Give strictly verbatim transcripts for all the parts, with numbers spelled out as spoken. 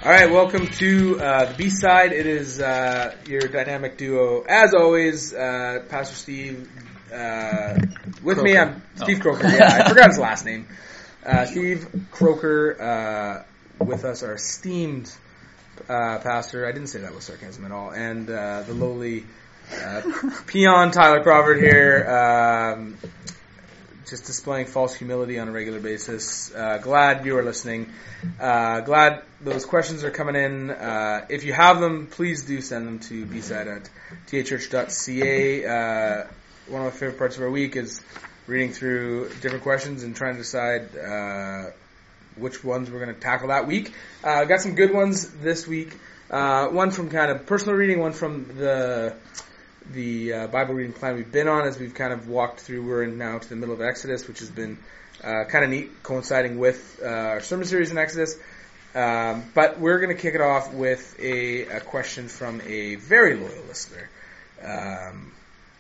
All right, welcome to uh, the B-side. It is uh, your dynamic duo, as always, uh, Pastor Steve. Uh, with Croker. me, I'm Steve Oh. Croker. Yeah, I forgot his last name. Uh, Steve Croker. Uh, with us, our esteemed uh, pastor. I didn't say that with sarcasm at all. And uh, the lowly uh, peon Tyler Crawford here. Um, just displaying false humility on a regular basis. Uh, glad you are listening. Uh, glad those questions are coming in. Uh, if you have them, please do send them to b-side at t a church dot c a. Uh, one of my favorite parts of our week is reading through different questions and trying to decide uh, which ones we're going to tackle that week. I uh, got some good ones this week. Uh, one from kind of personal reading, one from the... the uh, Bible reading plan we've been on as we've kind of walked through. We're in now to the middle of Exodus, which has been uh, kind of neat, coinciding with uh, our sermon series in Exodus. Um, but we're going to kick it off with a, a question from a very loyal listener. Um,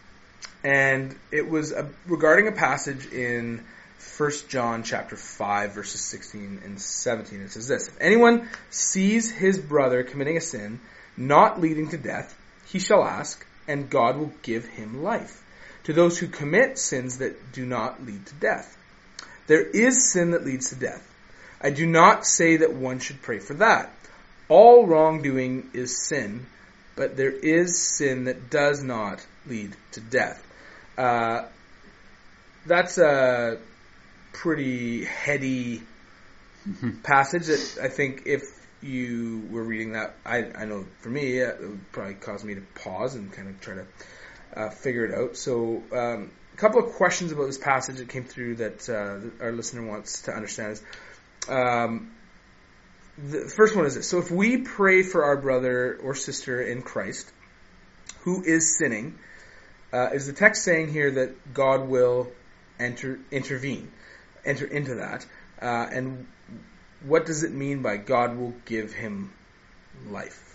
and it was a, regarding a passage in First John chapter five, verses sixteen and seventeen. It says this: "If anyone sees his brother committing a sin not leading to death, he shall ask, and God will give him life to those who commit sins that do not lead to death. There is sin that leads to death. I do not say that one should pray for that. All wrongdoing is sin, but there is sin that does not lead to death." Uh, that's a pretty heady passage that I think if you were reading that, I, I know for me, it would probably cause me to pause and kind of try to uh, figure it out. So um, a couple of questions about this passage that came through that uh, our listener wants to understand is, um, the first one is this: so if we pray for our brother or sister in Christ who is sinning, uh, is the text saying here that God will enter intervene, enter into that? Uh, and what does it mean by God will give him life?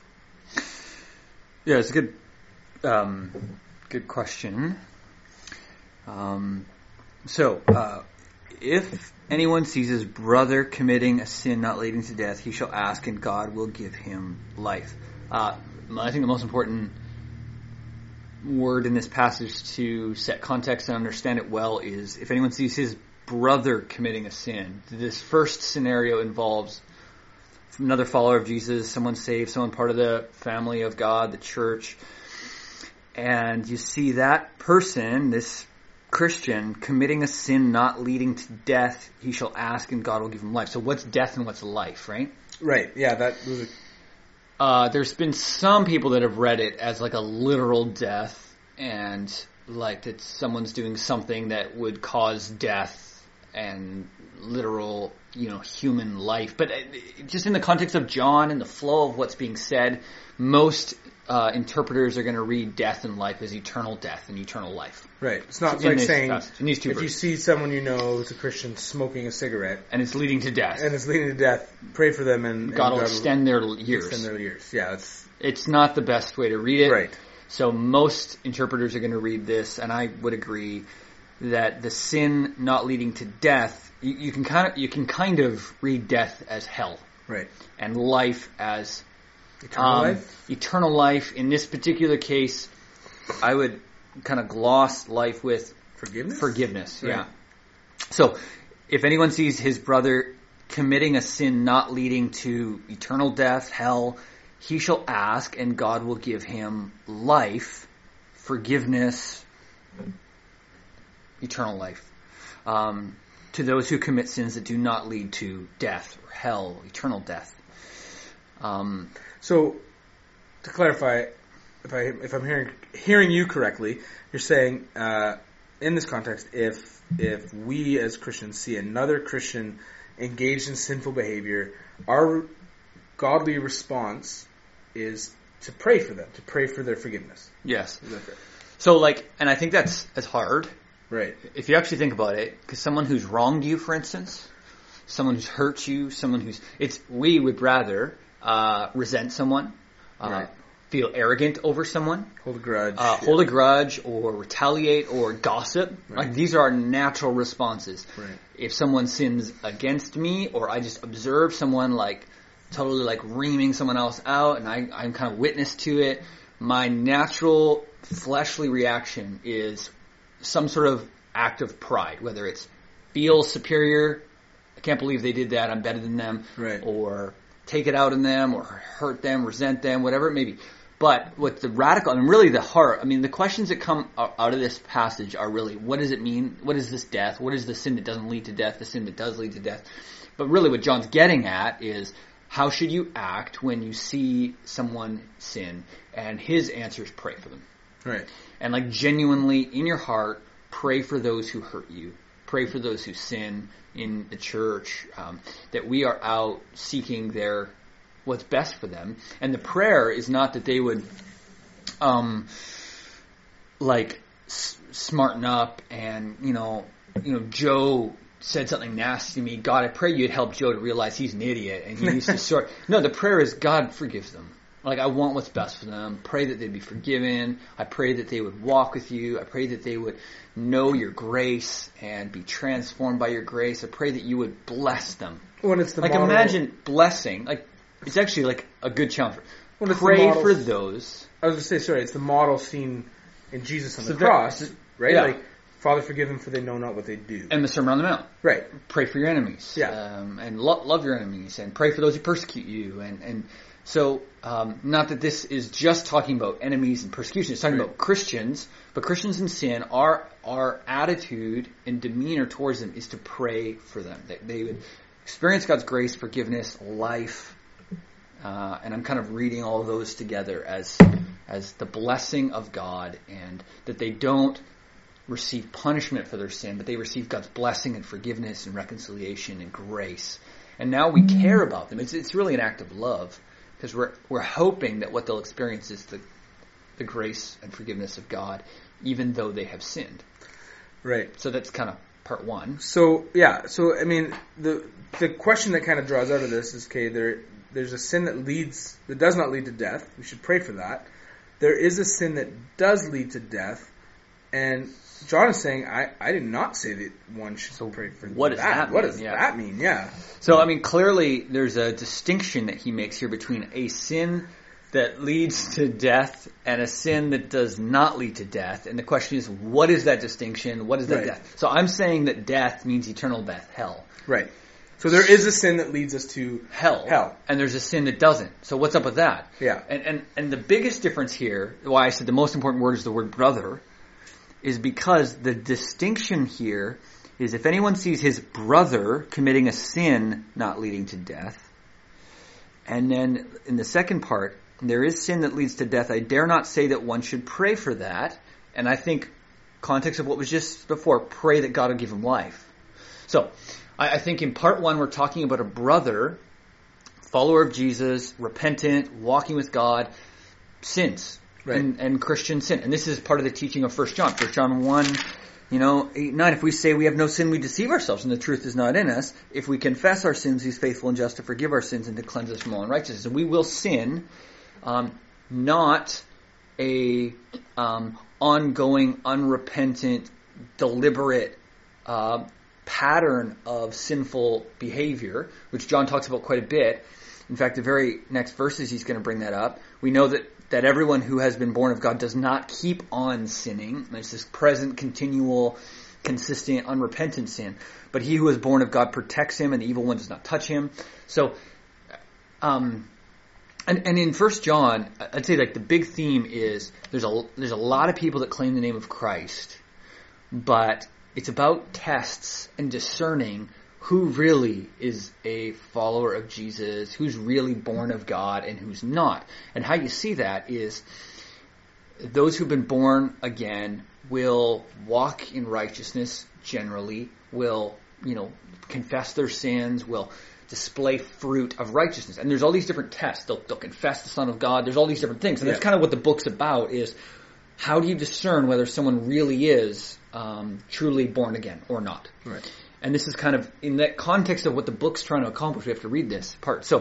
Yeah, it's a good, um, good question. Um, so, uh, if anyone sees his brother committing a sin not leading to death, he shall ask, and God will give him life. Uh, I think the most important word in this passage to set context and understand it well is, if anyone sees his brother committing a sin. This first scenario involves another follower of Jesus, someone saved, someone part of the family of God, the church. And you see that person, this Christian, committing a sin not leading to death, he shall ask and God will give him life. So what's death and what's life, right? Right, yeah, that was a... Uh, there's been some people that have read it as like a literal death, and like that someone's doing something that would cause death and literal, you know, human life. But just in the context of John and the flow of what's being said, most uh, interpreters are going to read death and life as eternal death and eternal life. Right. It's not in like this saying passage, in these two if verses. you see someone you know who's a Christian smoking a cigarette And it's leading to death. and it's leading to death, pray for them and, God and will God extend their years. Extend their years. Yeah, that's It's not the best way to read it. right. So most interpreters are going to read this, and I would agree that the sin not leading to death, you, you can kind of you can kind of read death as hell, Right. and life as Eternal um, life? Eternal life. In this particular case, I would kind of gloss life with Forgiveness? forgiveness. Right. Yeah. So, if anyone sees his brother committing a sin not leading to eternal death, hell, he shall ask, and God will give him life, forgiveness, eternal life. Um, to those who commit sins that do not lead to death, or hell, eternal death. Um, So, to clarify, if I if I'm hearing hearing you correctly, you're saying uh, in this context, if if we as Christians see another Christian engaged in sinful behavior, our godly response is to pray for them, to pray for their forgiveness. yes. Is that fair? So, like, and I think that's as hard. Right. If you actually think about it, because someone who's wronged you, for instance, someone who's hurt you, someone who's, it's, we would rather uh, resent someone, uh, Right. feel arrogant over someone, Hold a grudge. uh, yeah. hold a grudge, or retaliate, or gossip. Right. Like, these are our natural responses. Right. If someone sins against me, or I just observe someone, like, totally like reaming someone else out and I, I'm kind of witness to it, my natural fleshly reaction is some sort of act of pride, whether it's feel superior, I can't believe they did that, I'm better than them, right. or take it out on them, or hurt them, resent them, whatever it may be. But what the radical, and really the heart, I mean, the questions that come out of this passage are really, what does it mean? What is this death? What is the sin that doesn't lead to death? The sin that does lead to death? But really what John's getting at is, how should you act when you see someone sin? And his answer is pray for them. Right. And like genuinely in your heart, pray for those who hurt you. Pray for those who sin in the church. Um, that we are out seeking their what's best for them. And the prayer is not that they would, um, like s- smarten up and you know, you know, Joe said something nasty to me. God, I pray you'd help Joe to realize he's an idiot and he needs to sort. No, the prayer is God forgives them. Like, I want what's best for them. Pray that they'd be forgiven. I pray that they would walk with you. I pray that they would know your grace and be transformed by your grace. I pray that you would bless them. When it's the like, model, imagine blessing. Like, it's actually like a good challenge. When it's Pray the model, for those. I was going to say, sorry, it's the model seen in Jesus on So the there- cross, right? yeah. Like, Father, forgive them for they know not what they do. And the Sermon on the Mount. Right. Pray for your enemies. Yeah. Um, and lo- love your enemies. And pray for those who persecute you. And, and so, um, not that this is just talking about enemies and persecution. It's talking Right. about Christians. But Christians in sin, our, our attitude and demeanor towards them is to pray for them. That they would experience God's grace, forgiveness, life. Uh, and I'm kind of reading all of those together as, as the blessing of God, and that they don't receive punishment for their sin, but they receive God's blessing and forgiveness and reconciliation and grace. And now we care about them. It's it's really an act of love, because we're we're hoping that what they'll experience is the the grace and forgiveness of God, even though they have sinned. Right. So that's kind of part one. So yeah. So I mean, the the question that kind of draws out of this is, okay, there there's a sin that leads that does not lead to death. We should pray for that. There is a sin that does lead to death, and John is saying, I, I did not say that one should So pray for what does that. that What mean? does Yeah. that mean? Yeah. So, I mean, clearly there's a distinction that he makes here between a sin that leads to death and a sin that does not lead to death. And the question is, what is that distinction? What is that Right. death? So I'm saying that death means eternal death, hell. Right. So there is a sin that leads us to Hell. Hell. And there's a sin that doesn't. So what's up with that? Yeah. And, and, and the biggest difference here, why I said the most important word is the word brother, is because the distinction here is if anyone sees his brother committing a sin not leading to death, and then in the second part, there is sin that leads to death, I dare not say that one should pray for that. And I think, context of what was just before, pray that God will give him life. So, I, I think in part one we're talking about a brother, follower of Jesus, repentant, walking with God, sins. Right. And, and Christian sin. And this is part of the teaching of First John. First John one, you know, eight, nine. If we say we have no sin, we deceive ourselves, and the truth is not in us. If we confess our sins, he's faithful and just to forgive our sins and to cleanse us from all unrighteousness. And we will sin, um, not a um, ongoing, unrepentant, deliberate uh, pattern of sinful behavior, which John talks about quite a bit. In fact, the very next verses he's going to bring that up. We know that that everyone who has been born of God does not keep on sinning. It's this present, continual, consistent, unrepentant sin. But he who is born of God protects him, and the evil one does not touch him. So, um, and, and in First John, I'd say like the big theme is there's a there's a lot of people that claim the name of Christ, but it's about tests and discerning who really is a follower of Jesus, who's really born of God, and who's not. And how you see that is those who've been born again will walk in righteousness generally, will, you know, confess their sins, will display fruit of righteousness. And there's all these different tests. They'll, they'll confess the Son of God. There's all these different things. And Yeah. that's kind of what the book's about, is how do you discern whether someone really is um, truly born again or not? Right. And this is kind of in that context of what the book's trying to accomplish. We have to read this part. So,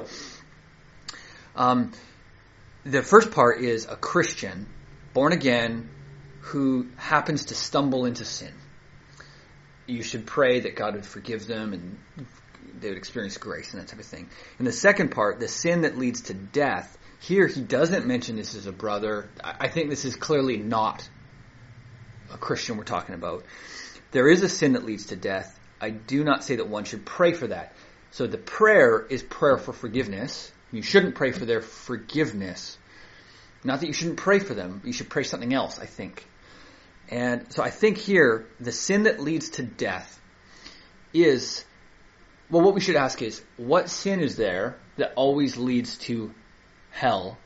um, the first part is a Christian, born again, who happens to stumble into sin. You should pray that God would forgive them and they would experience grace and that type of thing. In the second part, the sin that leads to death, here he doesn't mention this as a brother. I think this is clearly not a Christian we're talking about. There is a sin that leads to death. I do not say that one should pray for that. So the prayer is prayer for forgiveness. You shouldn't pray for their forgiveness. Not that you shouldn't pray for them. You should pray something else, I think. And so I think here, the sin that leads to death is, well, what we should ask is, what sin is there that always leads to hell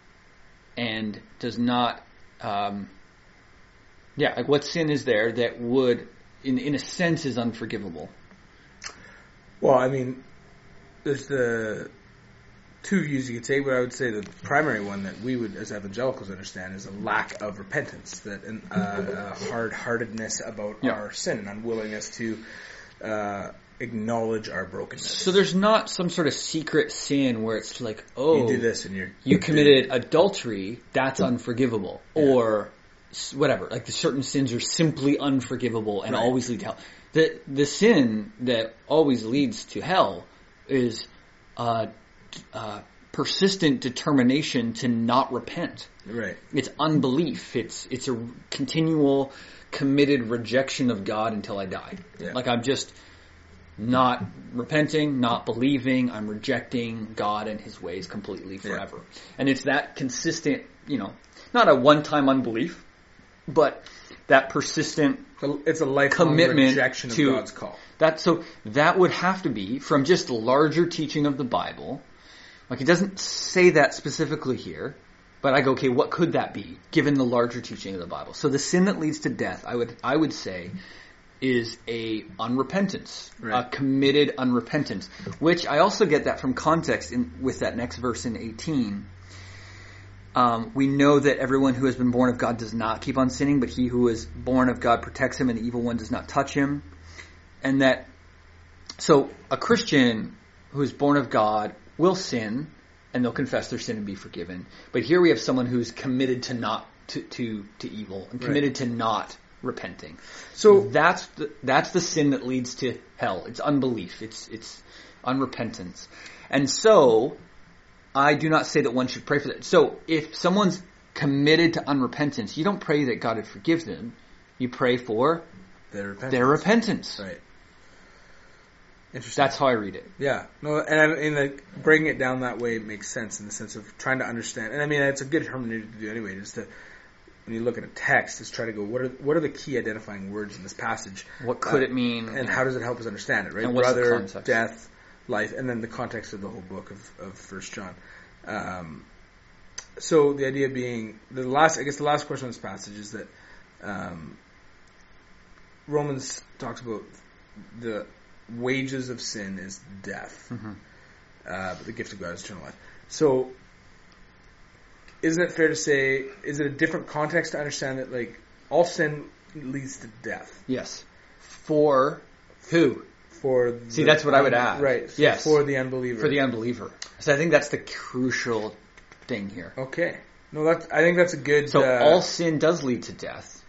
and does not, um, yeah, like what sin is there that would, in in a sense, is unforgivable? Well, I mean, there's the two views you could take, but I would say the primary one that we would, as evangelicals, understand is a lack of repentance, that an, uh, a hard-heartedness about yeah. our sin, an unwillingness to uh, acknowledge our brokenness. So there's not some sort of secret sin where it's like, oh, you do this and you're you committed adultery, that's unforgivable, yeah. or whatever. Like the certain sins are simply unforgivable and right. always lead to hell. The the sin that always leads to hell is uh, uh, persistent determination to not repent. Right. It's unbelief. It's it's a continual committed rejection of God until I die. Yeah. Like I'm just not repenting, not believing. I'm rejecting God and His ways completely forever. Yeah. And it's that consistent, you know, not a one-time unbelief, but that persistent it's a lifelong commitment rejection of to God's call. That so that would have to be from just larger teaching of the Bible. Like it doesn't say that specifically here, but I go, okay, what could that be given the larger teaching of the Bible? So the sin that leads to death, I would I would say, is a unrepentance, right. a committed unrepentance, which I also get that from context in with that next verse in eighteen. Um, we know that everyone who has been born of God does not keep on sinning, but he who is born of God protects him, and the evil one does not touch him. And that, so a Christian who is born of God will sin, and they'll confess their sin and be forgiven. But here we have someone who's committed to not to to, to evil and committed right. to not repenting. So that's the, that's the sin that leads to hell. It's unbelief. It's it's unrepentance. And so I do not say that one should pray for that. So if someone's committed to unrepentance, you don't pray that God would forgive them. You pray for their repentance. Their repentance. Right. Interesting. That's how I read it. Yeah. No, and I mean, like, breaking it down that way makes sense in the sense of trying to understand. And I mean, it's a good hermeneutic to do anyway, just to, when you look at a text, just try to go, what are what are the key identifying words in this passage? What could uh, it mean? And how does it help us understand it, right? And what's Brother, the context? Death, life, and then the context of the whole book of, of First John. Um, so the idea being, the last, I guess the last question on this passage is that um, Romans talks about the wages of sin is death, mm-hmm. uh, but the gift of God is eternal life. So isn't it fair to say, is it a different context to understand that, like, all sin leads to death? Yes. For who? For See, that's what I would add. Right. So yes. For the unbeliever. For the unbeliever. So I think that's the crucial thing here. Okay. No, that's, I think that's a good... So uh, all sin does lead to death,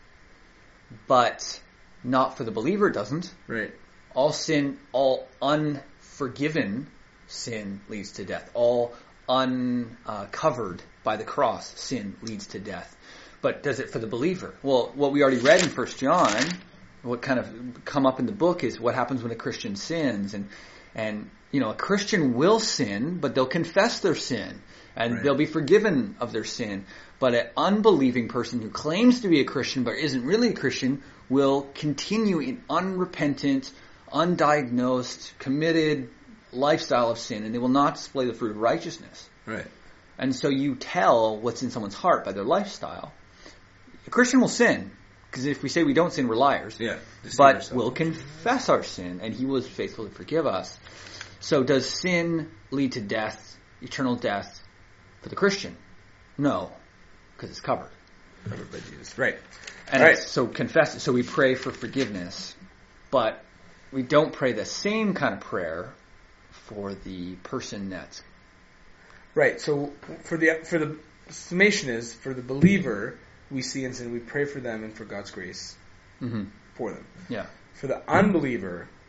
but not for the believer it doesn't. Right. All sin, all unforgiven sin leads to death. All uncovered by the cross sin leads to death. But does it for the believer? Well, what we already read in First John, what kind of come up in the book is what happens when a Christian sins. And, and you know, a Christian will sin, but they'll confess their sin. And right. they'll be forgiven of their sin. But an unbelieving person who claims to be a Christian but isn't really a Christian will continue in unrepentant, undiagnosed, committed lifestyle of sin, and they will not display the fruit of righteousness. Right. And so you tell what's in someone's heart by their lifestyle. A Christian will sin, because if we say we don't sin, we're liars. Yeah. But yourself. we'll confess our sin, and He was faithful to forgive us. So does sin lead to death, eternal death, for the Christian? No, because it's covered. Covered by Jesus. Right. And right. so confess it. So we pray for forgiveness, but we don't pray the same kind of prayer for the person that's right. So for the for the summation is, for the believer, we see and sin, we pray for them and for God's grace mm-hmm. for them. Yeah. For the unbeliever,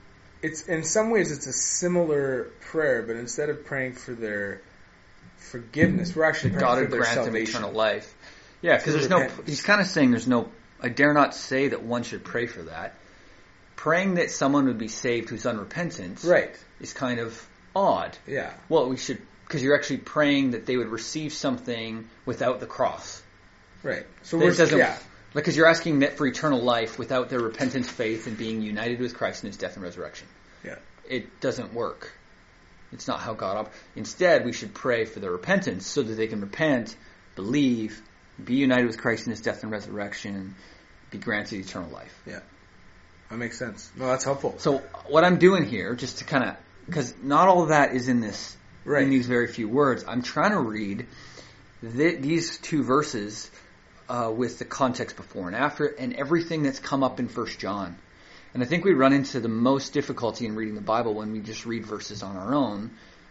it's in some ways it's a similar prayer, but instead of praying for their forgiveness, we're actually praying God for would their grant them salvation. eternal life. Yeah, because there's no. He's kind of saying there's no. I dare not say that one should pray for that. Praying that someone would be saved who's unrepentant, right, is kind of odd. Yeah. Well, we should, because you're actually praying that they would receive something without the cross. Right. So we're doesn't, yeah. Because you're asking that for eternal life without their repentance, faith, and being united with Christ in His death and resurrection. Yeah. It doesn't work. It's not how God operates. Instead, we should pray for their repentance so that they can repent, believe, be united with Christ in His death and resurrection, be granted eternal life. Yeah. That makes sense. No, that's helpful. So what I'm doing here, just to kind of, because not all of that is in this, right. in these very few words. I'm trying to read th- these two verses uh, with the context before and after, and everything that's come up in First John. And I think we run into the most difficulty in reading the Bible when we just read verses on our own,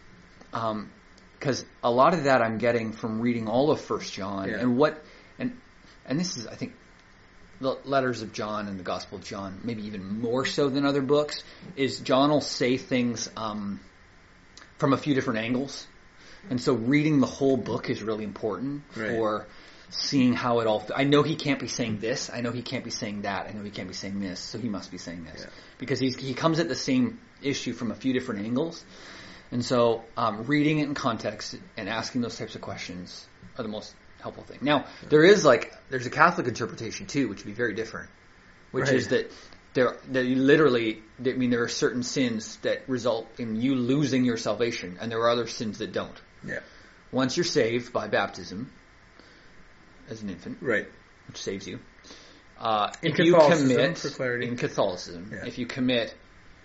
because um, a lot of that I'm getting from reading all of First John, yeah. and what, and and this is, I think, the letters of John and the Gospel of John, maybe even more so than other books, is John will say things um, from a few different angles. And so reading the whole book is really important right. for seeing how it all... I know he can't be saying this. I know he can't be saying that. I know he can't be saying this. So he must be saying this. Yeah. Because he's, he comes at the same issue from a few different angles. And so um, reading it in context and asking those types of questions are the most... helpful thing. Now, there is like, there's a Catholic interpretation too, which would be very different, which right. is that there, that you literally, I mean, there are certain sins that result in you losing your salvation, and there are other sins that don't. Yeah. Once you're saved by baptism, as an infant, right, which saves you, uh, in if you commit, for clarity. in Catholicism, yeah. if you commit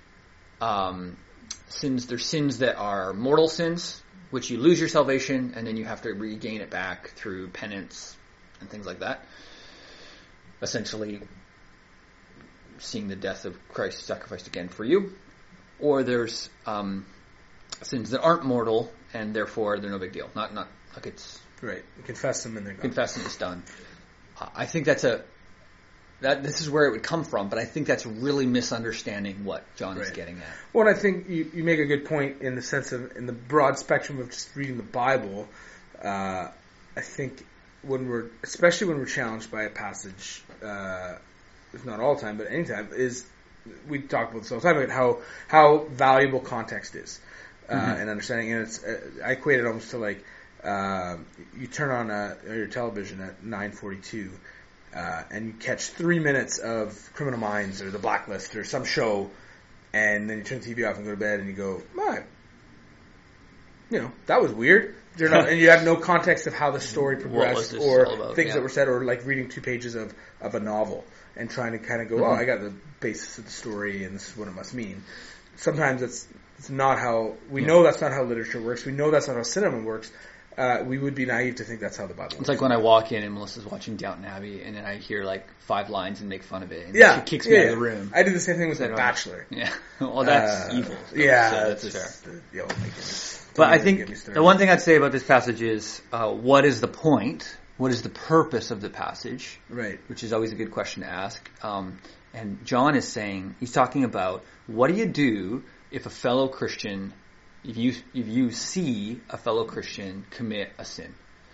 um, sins, there's sins that are mortal sins, which you lose your salvation, and then you have to regain it back through penance and things like that. Essentially, seeing the death of Christ sacrificed again for you. Or there's um, sins that aren't mortal, and therefore they're no big deal. Not not like it's right. You confess them and they're gone. Confess them, it's done. Uh, I think that's a that this is where it would come from, but I think that's really misunderstanding what John right. is getting at. Well, and I think you, you make a good point in the sense of, in the broad spectrum of just reading the Bible, uh, I think when we're, especially when we're challenged by a passage, uh, if not all the time, but any time, is, we talk about this all the time, about how, how valuable context is, uh, mm-hmm. and understanding, and it's, uh, I equate it almost to like, uh, you turn on a, your television at nine forty-two, Uh, and you catch three minutes of Criminal Minds or The Blacklist or some show, and then you turn the T V off and go to bed, and you go, "My, you know, that was weird." You're not, and you have no context of how the story progressed or about, things yeah. that were said, or like reading two pages of, of a novel and trying to kind of go, mm-hmm. "Oh, I got the basis of the story, and this is what it must mean." Sometimes it's it's not how we yeah. know that's not how literature works. We know that's not how cinema works. Uh, we would be naive to think that's how the Bible works. It's like when I walk in and Melissa's watching Downton Abbey, and then I hear like five lines and make fun of it, and yeah, she kicks me yeah, out yeah. of the room. I did the same thing with The Bachelor. Yeah, well, that's uh, evil. Yeah, so that's just, fair. Uh, oh my goodness. But I think the one thing I'd say about this passage is, uh, what is the point? What is the purpose of the passage? Right. Which is always a good question to ask. Um, and John is saying, he's talking about, what do you do if a fellow Christian, if you if you see a fellow Christian commit a sin?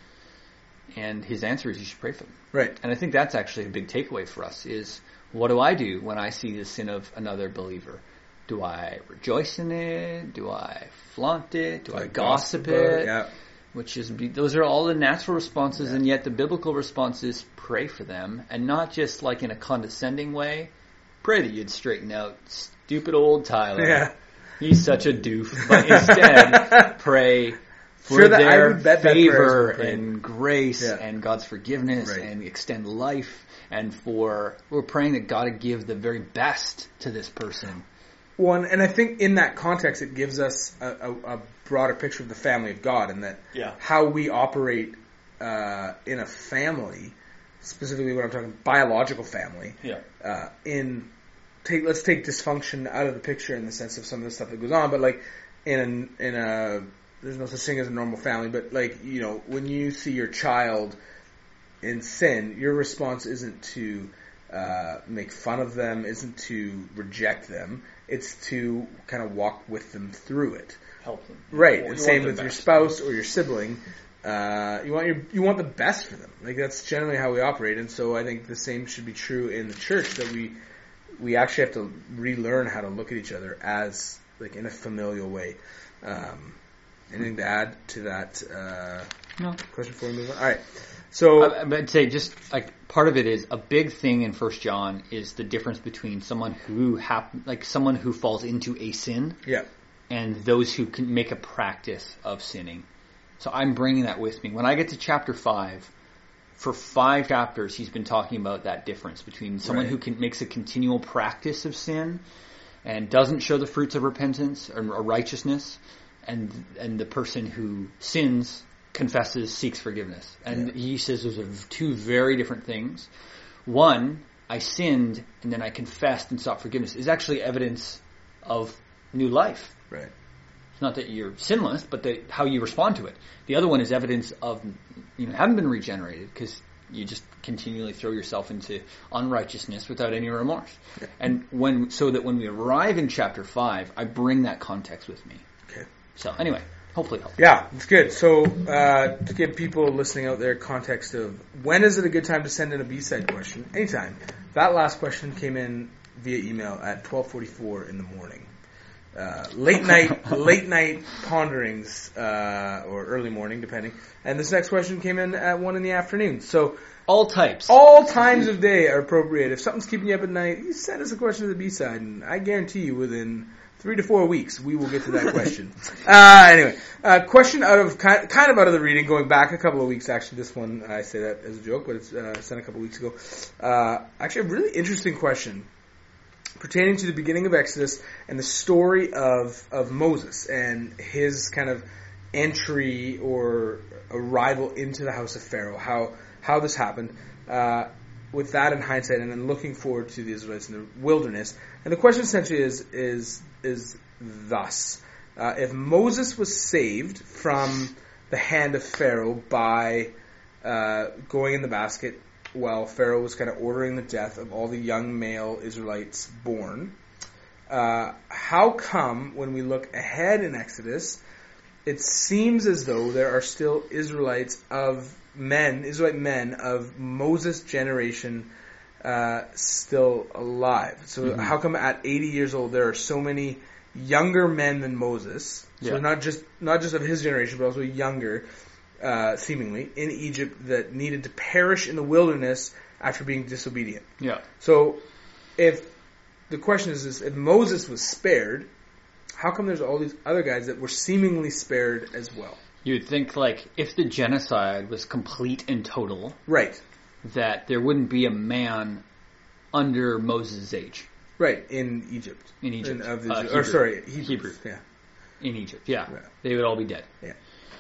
And his answer is you should pray for them. Right. And I think that's actually a big takeaway for us is, what do I do when I see the sin of another believer? Do I rejoice in it? Do I flaunt it? Do, do I, I gossip, gossip it? Yeah. Which is, those are all the natural responses, yeah. and yet the biblical response is pray for them, and not just like in a condescending way. Pray that you'd straighten out stupid old Tyler. Yeah. He's such a doof. But instead, pray for sure that their bet favor and grace yeah. and God's forgiveness right. and extend life, and for, we're praying that God would give the very best to this person. One, and I think in that context, it gives us a, a, a broader picture of the family of God, and that yeah. how we operate uh, in a family, specifically when I'm talking biological family. Yeah. Uh, in take let's take dysfunction out of the picture in the sense of some of the stuff that goes on, but like in a, in a there's no such thing as a normal family, but like you know when you see your child in sin, your response isn't to uh, make fun of them, isn't to reject them. It's to kind of walk with them through it. Help them. Right. You And want same their with your best. spouse or your sibling. Uh, you want your you want the best for them. Like that's generally how we operate. And so I think the same should be true in the church, that we we actually have to relearn how to look at each other as like in a familial way. Um, anything to add to that uh, No. question before we move on? All right. So I, I'd say just like part of it is a big thing in First John is the difference between someone who hap- like someone who falls into a sin yeah, and those who can make a practice of sinning. So I'm bringing that with me. When I get to chapter five, for five chapters, he's been talking about that difference between someone Right. who can, makes a continual practice of sin and doesn't show the fruits of repentance or, or righteousness, and and the person who sins, confesses, seeks forgiveness. And Yeah. he says those are two very different things. One, I sinned and then I confessed and sought forgiveness, is actually evidence of new life. right. It's not that you're sinless, but that how you respond to it. The other one is evidence of, you know, haven't been regenerated because you just continually throw yourself into unrighteousness without any remorse. Yeah. And when, so that when we arrive in chapter five, I bring that context with me. Okay. So anyway, hopefully help. Yeah, it's good. So uh, to give people listening out there context of when is it a good time to send in a B-side question? Anytime. That last question came in via email at twelve forty-four in the morning. Uh, late night, late night ponderings, uh, or early morning, depending. And this next question came in at one in the afternoon. So All types. all times of day are appropriate. If something's keeping you up at night, you send us a question to the B-side, and I guarantee you within three to four weeks we will get to that question. uh, anyway, uh, question out of kind, kind of out of the reading, going back a couple of weeks. Actually, this one I say that as a joke, but it's uh, sent a couple of weeks ago. Uh, actually, a really interesting question pertaining to the beginning of Exodus and the story of, of Moses and his kind of entry or arrival into the house of Pharaoh, how how this happened. Uh, with that in hindsight, and then looking forward to the Israelites in the wilderness. And the question essentially is is is thus: uh, if Moses was saved from the hand of Pharaoh by uh, going in the basket while Pharaoh was kind of ordering the death of all the young male Israelites born, uh, how come when we look ahead in Exodus, it seems as though there are still Israelites of men, Israelite men of Moses' generation uh, still alive? So Mm-hmm. how come at eighty years old there are so many younger men than Moses? So Yeah. not just not just of his generation, but also younger, uh, seemingly, in Egypt that needed to perish in the wilderness after being disobedient. Yeah. So if the question is, is if Moses was spared, how come there's all these other guys that were seemingly spared as well? You'd think like if the genocide was complete and total, Right. that there wouldn't be a man under Moses' age Right, in Egypt. in Egypt. In, of the, Uh, or Hebrew. sorry, Hebrews. Hebrew. Yeah. In Egypt, yeah. Yeah. They would all be dead. Yeah.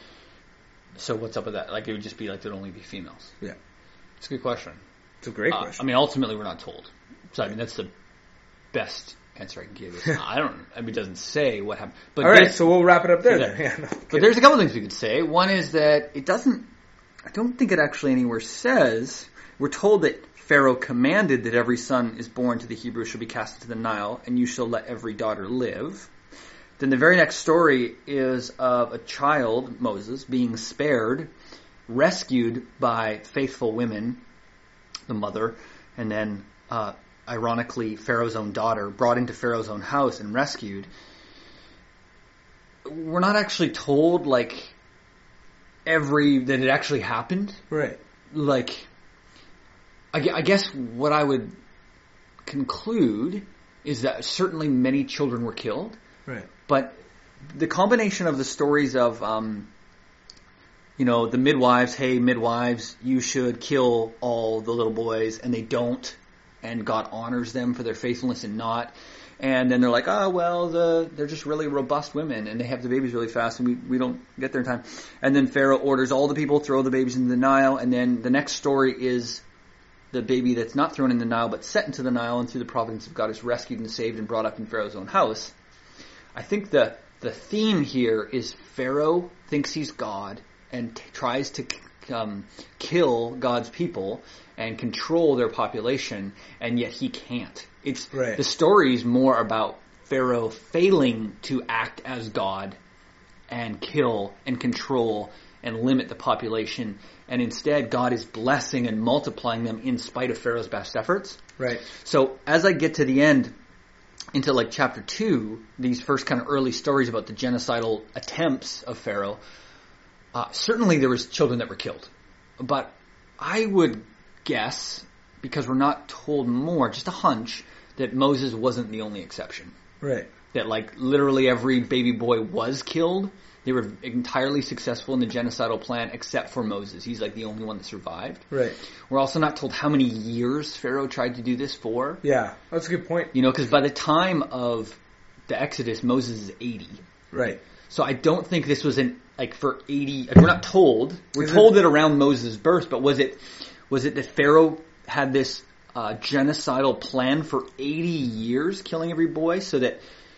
So what's up with that? Like it would just be like there'd only be females. Yeah. It's a good question. It's a great Uh, question. I mean, ultimately we're not told. So I mean, that's the best answer I can give. It's not, I don't. I mean, it doesn't say what happened. But all right, this- so we'll wrap it up there Okay. then. Yeah, no, But kidding. there's a couple things we could say. One is that it doesn't, I don't think it actually anywhere says, we're told that Pharaoh commanded that every son is born to the Hebrews shall be cast into the Nile, and you shall let every daughter live. Then the very next story is of a child, Moses, being spared, rescued by faithful women, the mother, and then, uh, ironically, Pharaoh's own daughter, brought into Pharaoh's own house and rescued. We're not actually told, like, every, that it actually happened. Right. Like, I, gue- I guess what I would conclude is that certainly many children were killed, Right. but the combination of the stories of, um, you know, the midwives, hey, midwives, you should kill all the little boys, and they don't, and God honors them for their faithfulness and not. And then they're like, oh, well, the, they're just really robust women, and they have the babies really fast, and we, we don't get there in time. And then Pharaoh orders all the people throw the babies into the Nile, and then the next story is the baby that's not thrown in the Nile, but set into the Nile, and through the providence of God is rescued and saved and brought up in Pharaoh's own house. I think the the theme here is Pharaoh thinks he's God and t- tries to um, kill God's people, and control their population, and yet he can't. It's Right. the story is more about Pharaoh failing to act as God and kill and control and limit the population, and instead God is blessing and multiplying them in spite of Pharaoh's best efforts. Right. So as I get to the end, into like chapter two, these first kind of early stories about the genocidal attempts of Pharaoh, uh, certainly there was children that were killed. But I would guess, because we're not told more, just a hunch, that Moses wasn't the only exception. Right. That like literally every baby boy was killed. They were entirely successful in the genocidal plan except for Moses. He's like the only one that survived. Right. We're also not told how many years Pharaoh tried to do this for. Yeah, that's a good point. You know, because by the time of the Exodus, Moses is eighty. Right. So I don't think this was an like for eighty. Like, we're not told. We're Is told it, that around Moses' birth, but was it was it that Pharaoh had this uh, genocidal plan for eighty years, killing every boy, so that,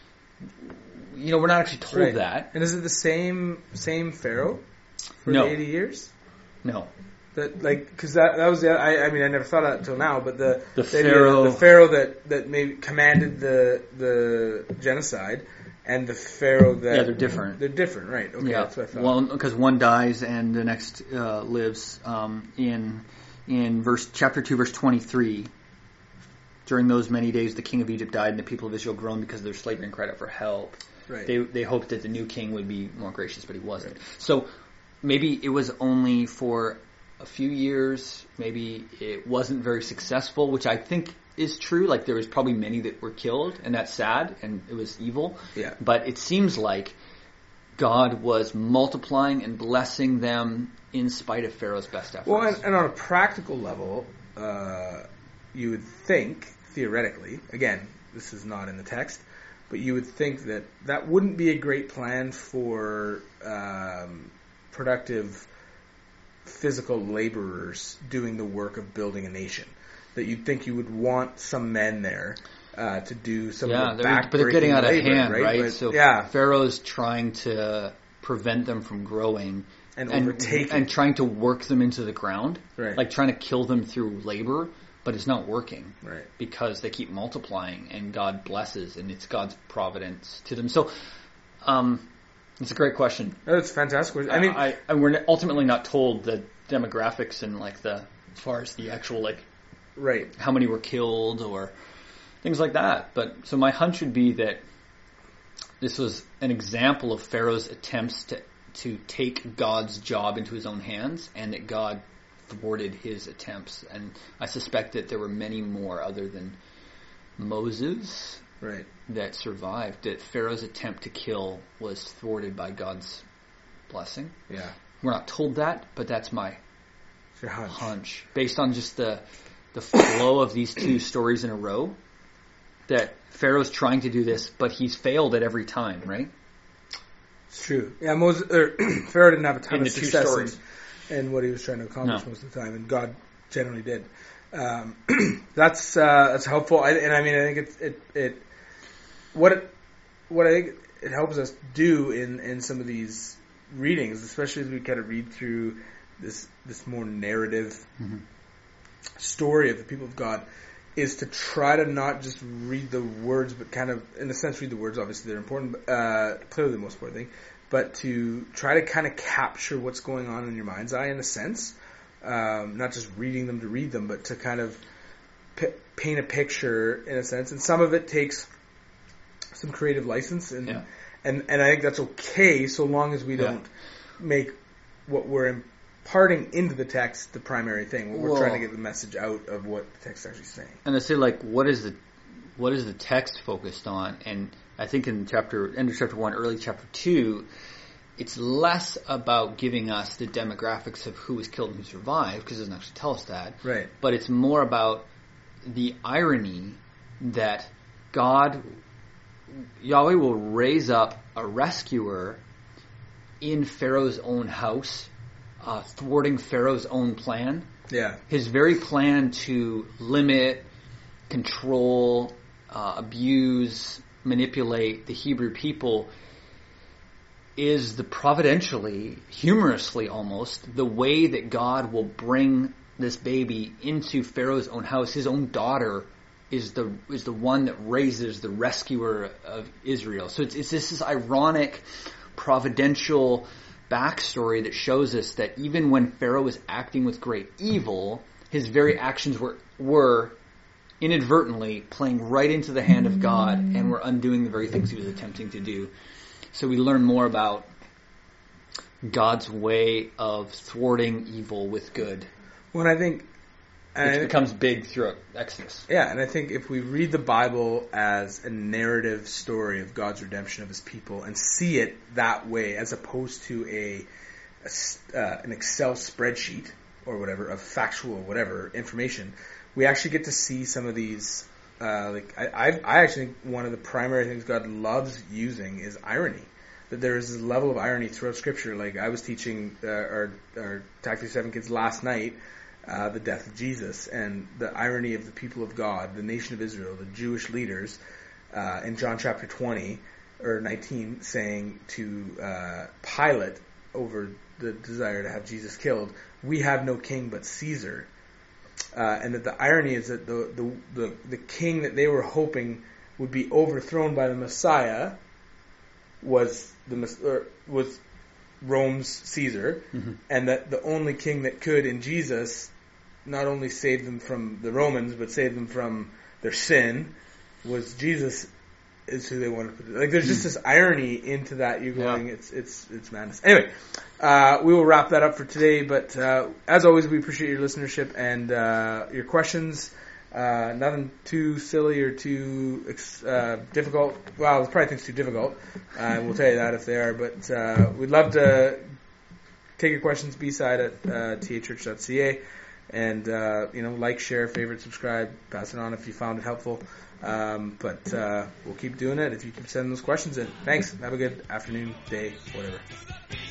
you know, we're not actually told right. that. And is it the same same Pharaoh for No. the eighty years? No. That like because that that was the I I mean I never thought of that until now, but the The the, idea Pharaoh- that the Pharaoh that that maybe commanded the the genocide and the Pharaoh that Yeah, they're different. They're different, right? Okay, Yeah, that's what I thought. well, because one dies and the next uh, lives. Um, in in verse chapter two, verse twenty-three. During those many days, the king of Egypt died, and the people of Israel groaned because of their slavery and cried out for help. right. They they hoped that the new king would be more gracious, but he wasn't. So maybe it was only for a few years. Maybe it wasn't very successful, which I think is true. Like, there was probably many that were killed, and that's sad, and it was evil. Yeah. But it seems like God was multiplying and blessing them in spite of Pharaoh's best efforts. Well, and, and on a practical level, uh, you would think, theoretically, again, this is not in the text, but you would think that that wouldn't be a great plan for um, productive physical laborers doing the work of building a nation. That you'd think you would want some men there uh, to do some yeah, of the they're, backbreaking but they're getting out of labor, hand, right? right? But, so yeah, Pharaoh's trying to prevent them from growing and, and overtaking, and trying to work them into the ground, right? like trying to kill them through labor, but it's not working, right? Because they keep multiplying, and God blesses, and it's God's providence to them. So, um, it's a great question. That's fantastic. I mean, I, I, we're ultimately not told the demographics and like the as far as the actual like right. how many were killed or things like that. But so my hunch would be that this was an example of Pharaoh's attempts to to take God's job into his own hands, and that God thwarted his attempts. And I suspect that there were many more other than Moses Right. that survived. That Pharaoh's attempt to kill was thwarted by God's blessing. Yeah. We're not told that, but that's my It's your hunch. hunch based on just the the flow of these two stories in a row. That Pharaoh's trying to do this, but he's failed at every time, right? It's true. Yeah, Moses, er, Pharaoh didn't have a ton In of the two success stories. in, in what he was trying to accomplish No. most of the time, and God generally did. Um, that's uh, that's helpful, I, and I mean, I think it's it it what it what I think it helps us do in, in some of these readings, especially as we kind of read through this this more narrative Mm-hmm. story of the people of God, is to try to not just read the words, but kind of, in a sense, read the words. Obviously, they're important, but uh, clearly the most important thing. But to try to kind of capture what's going on in your mind's eye, in a sense, um, not just reading them to read them, but to kind of p- paint a picture, in a sense. And some of it takes some creative license, and Yeah. and and I think that's okay, so long as we Yeah. don't make what we're imparting into the text the primary thing. We're Well- trying to get the message out of what the text is actually saying. And I say, like, what is the what is the text focused on? And I think in chapter end of chapter one, early chapter two, it's less about giving us the demographics of who was killed and who survived, because it doesn't actually tell us that. Right. But it's more about the irony that God, Yahweh will raise up a rescuer in Pharaoh's own house, uh, thwarting Pharaoh's own plan. Yeah. His very plan to limit, control, uh, abuse, manipulate the Hebrew people is the providentially, humorously almost, the way that God will bring this baby into Pharaoh's own house. His own daughter is the is the one that raises the rescuer of Israel. So it's, it's this is ironic, providential backstory that shows us that even when Pharaoh was acting with great evil, his very actions were were inadvertently playing right into the hand of God and were undoing the very things he was attempting to do. So we learn more about God's way of thwarting evil with good. When I think... Which becomes big throughout Exodus. Yeah, and I think if we read the Bible as a narrative story of God's redemption of his people and see it that way as opposed to a, a uh, an Excel spreadsheet or whatever of factual whatever information, we actually get to see some of these. Uh, like I, I, I actually think one of the primary things God loves using is irony. That there is this level of irony throughout Scripture. Like I was teaching uh, our our Tactics seven kids last night. Uh, the death of Jesus and the irony of the people of God, the nation of Israel, the Jewish leaders, uh, in John chapter twenty or nineteen, saying to uh, Pilate over the desire to have Jesus killed, "We have no king but Caesar," uh, and that the irony is that the, the the the king that they were hoping would be overthrown by the Messiah was the or was Rome's Caesar, mm-hmm. and that the only king that could in Jesus not only save them from the Romans, but save them from their sin, was Jesus is who they wanted to put. Like, there's just this irony into that. You're going, yeah. it's it's it's madness. Anyway, uh, we will wrap that up for today. But uh, as always, we appreciate your listenership and uh, your questions. Uh, nothing too silly or too uh, difficult. Well, there's probably things too difficult. Uh, we'll tell you that if they are. But uh, we'd love to take your questions b-side at uh, t a church dot c a. And, uh, you know, like, share, favorite, subscribe, pass it on if you found it helpful. Um, but uh, we'll keep doing it if you keep sending those questions in. Thanks. Have a good afternoon, day, whatever.